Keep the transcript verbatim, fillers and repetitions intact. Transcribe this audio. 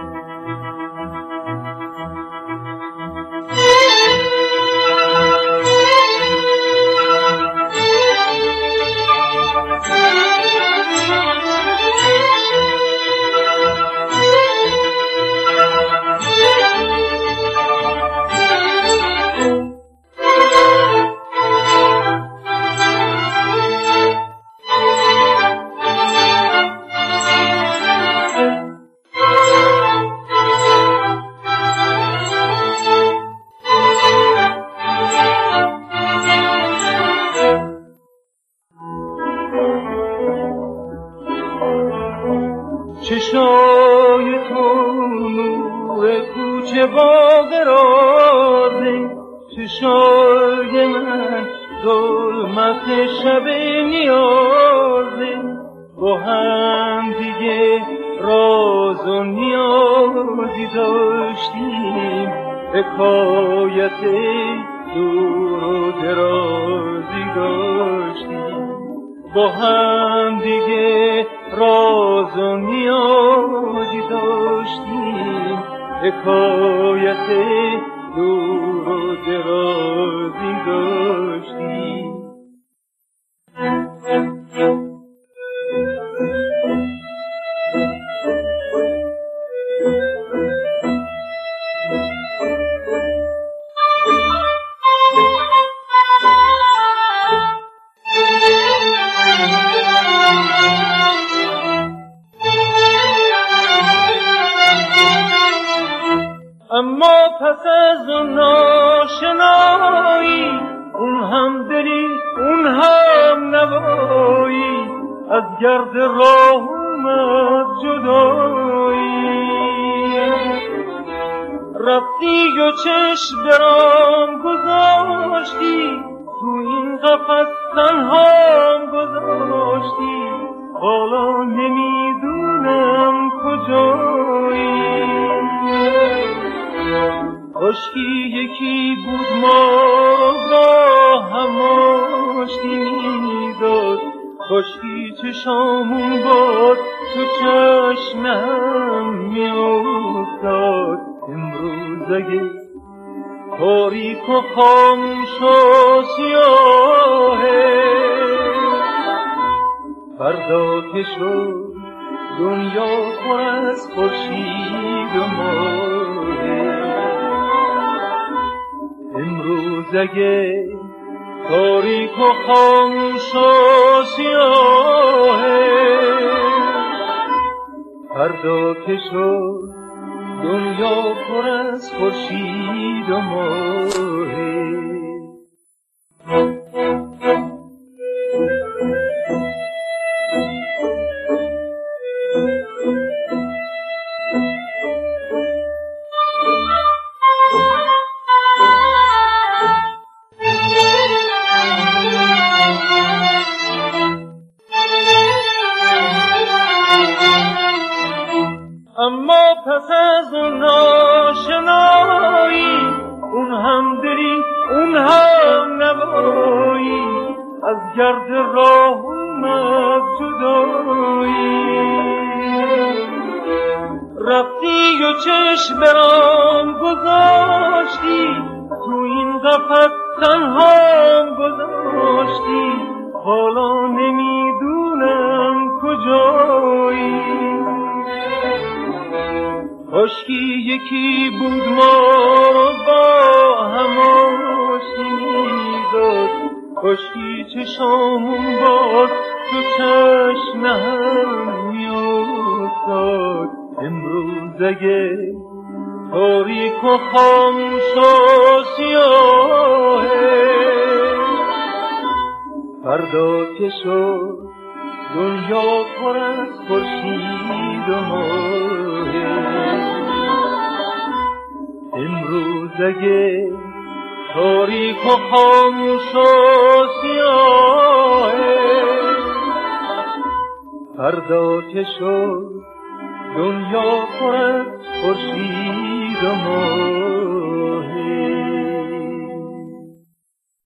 چشای تو نور کوچه باغ رازه، چشای من ظلمت شب نیازه، با هم دیگه راز و نیازی داشتیم، حکایت دور و درازی داشتیم، با هم دیگه راز و نیازی داشتیم، حکایت دور و درازی داشتیم. اما پس از اون ناشنایی، اون هم دلی اون هم نوایی، از گرد راه اومد جدایی. رفتی و چشم برام گذاشتی، تو این قفس تنهام گذاشتی، حالا نمیدونم کجایی. کاشکی یکی بود ما را هم آشتی میداد، کاشکی چشامون باد تو چشمم میافتاد. امروز اگه تاریک و خاموش و سیاهه، فردا که شد دنیا پر از خورشید و ماهه. امروز اگه تاریک و خاموش و سیاهه، فردا که شد دنیا پر از خورشید و ماهه. اما پس از اون ناشنایی، اون هم دلی اون هم نوایی، از گرد راه اومد جدایی. رفتی و چشم برام گذاشتی، تو این قفس تنهام گذاشتی، حالا نمیدونم کجایی. کاشکی یکی بود ما رو با هم آشتی میداد، کاشکی چشامون باز تو چشم هم میافتاد. امروز اگه تاریک و خاموش و سیاهه، فردا که شد دنیا پر از خورشید و ماهه. امروز اگه تاریک و خاموش و سیاهه، فردا که شد دنیا پر از خورشید و ماهه.